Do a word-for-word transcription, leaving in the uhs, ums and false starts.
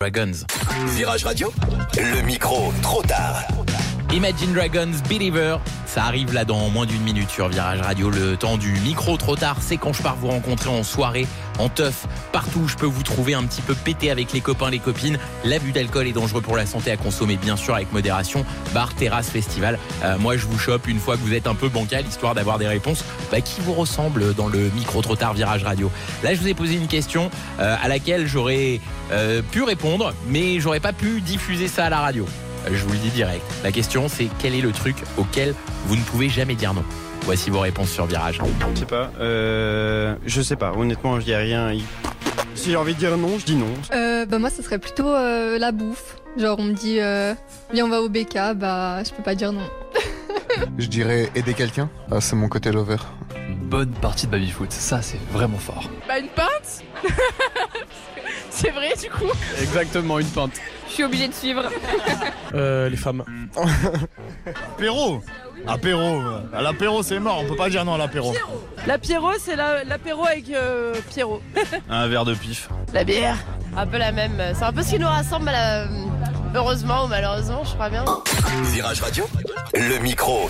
Dragons. Virage Radio, le micro trop tard. Imagine Dragons, Believer, ça arrive là dans moins d'une minute sur Virage Radio. Le temps du micro trop tard, c'est quand je pars vous rencontrer en soirée, en teuf, partout où je peux vous trouver un petit peu pété avec les copains, les copines. L'abus d'alcool est dangereux pour la santé, à consommer bien sûr avec modération. Bar, terrasse, festival. Euh, moi je vous chope une fois que vous êtes un peu bancal, histoire d'avoir des réponses bah, qui vous ressemblent dans le micro trop tard Virage Radio. Là je vous ai posé une question euh, à laquelle j'aurais euh, pu répondre, mais j'aurais pas pu diffuser ça à la radio. Je vous le dis direct. La question, c'est quel est le truc auquel vous ne pouvez jamais dire non? Voici vos réponses sur Virage. Je sais pas. Euh, je sais pas. Honnêtement, je dis rien. Si j'ai envie de dire non, je dis non. Euh, bah moi, ça serait plutôt euh, la bouffe. Genre, on me dit, euh, viens, on va au B K. Bah, je peux pas dire non. Je dirais aider quelqu'un. Ah, c'est mon côté lover. Une bonne partie de baby-foot. Ça, c'est vraiment fort. Bah, une pinte. C'est vrai, du coup. Exactement, une pinte. Je suis obligée de suivre. Euh, les femmes. Apéro. Apéro. À l'apéro, c'est mort. On peut pas dire non à l'apéro. L'apéro, c'est la, l'apéro avec euh, Pierrot. Un verre de pif. La bière. Un peu la même. C'est un peu ce qui nous rassemble, la... heureusement ou malheureusement, je crois bien. Virage Radio, le micro